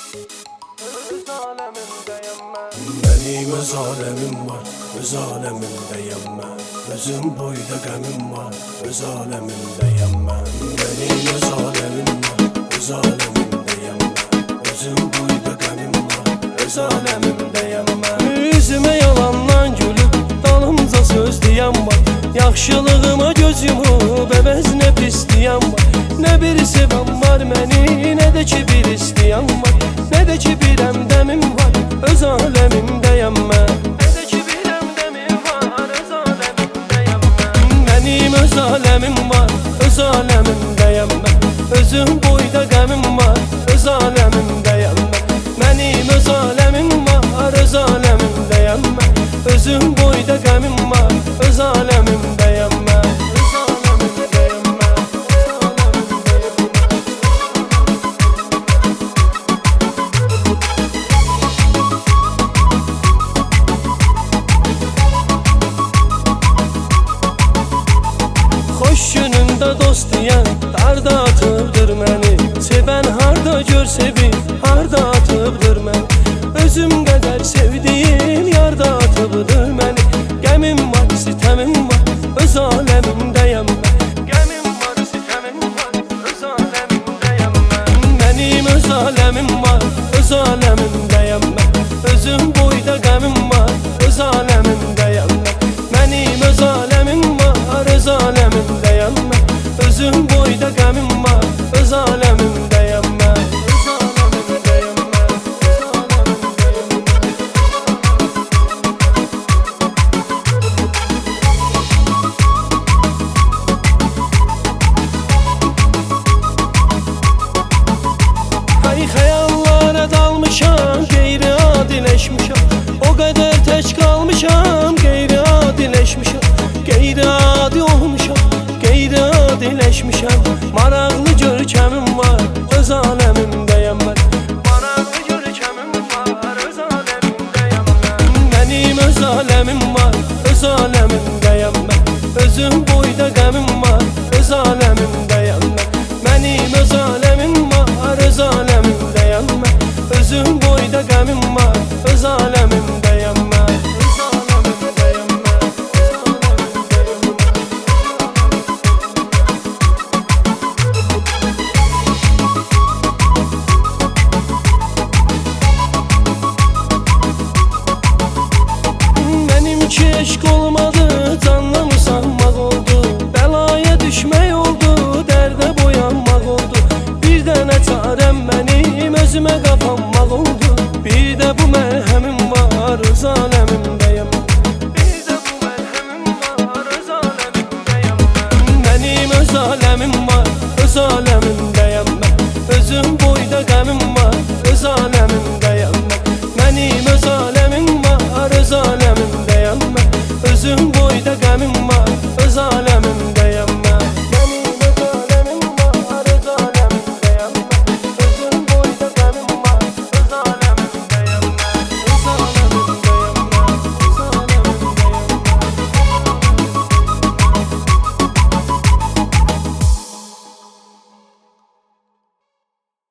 Öz aləmindəyəm mən. Benim öz alemim var, öz alemimdeyim ben. Özüm boyda qəmim var, öz alemimdeyim ben. Benim öz alemim var, öz alemimdeyim ben. Özüm boyda qəmim var, öz alemimdeyim ben. Üzümə yalandan gülüb, dalımca söz deyən var. Yaxşılığıma göz yumub, əvəzinə pis deyən var. Nə bir sevən var məni, nə də ki bir istəyən var. Nə də ki bir əmdəmim var, öz aləmimdəyəm mən. Nə də ki bir əmdəmim var, öz aləmimdəyəm mən. Mənim öz aləmim var, öz aləmimdəyəm mən. Özüm boyda qəmim var, öz aləmimdəyəm mən. Mənim öz aləmim var, öz aləmimdəyəm mən. Özüm boyda qəmim var, öz aləmimdəyəm mən. Öz aləmimdəyəm mən. Xoş günümdə dost deyən darda atıbdır məni. Sevən harda gör sevir, harda atıbdır məni. Özüm qədər sevdiyim yarda atıbdır məni. Qəmim var, sitəmim var, öz aləmimdəyəm mən. Qəmim var, sitəmim var, öz aləmimdəyəm mən. Mənim öz aləmim var, öz aləmimdəyəm mən. Özüm boyda qəmim var, öz aləmimdəyəm mən. Mənim öz aləmim var, öz aləmimdəyəm mən. Özüm boyda qəmim var, öz aləmimdəyəm mən. Öz aləmimdəyəm mən. Öz aləmimdəyəm mən. Hay xəyallara dalmışam, qeyri-adiləşmişəm. O qədər tək qalmışam, qeyri-adiləşmişəm. Qeyri-adi olmuşam, qeyri-adiləşmişəm. Maraqlı görkəmim var, öz aləmimdəyəm mən. Maraqlı görkəmim var, öz aləmimdəyəm mən. Mənim öz aləmim var, öz aləmimdəyəm mən. Özüm boyda qəmim var, öz aləmimdəyəm mən. Mənim öz aləmim var, öz aləmimdəyəm mən. Özüm boyda qəmim var, öz aləmimdəyəm mən. Öz aləmimdəyəm mən. Öz aləmimdəyəm mən. Mənimki eşq olmadı, canlımı sanmaq oldu. Bəlaya düşmək oldu, dərdə boyanmaq oldu. Bir dənə çarəm mənim, özümə qapanmaq oldu. Bir də bu mərhəmim var, öz aləmimdəyəm mən. Bir də bu mərhəmim var, öz aləmimdəyəm mən. Mənim öz aləmim var, öz aləmimdəyəm mən. Özüm boyda qəmim var, öz aləmimdəyəm mən. Mənim öz aləmim var, öz aləmimdəyəm mən.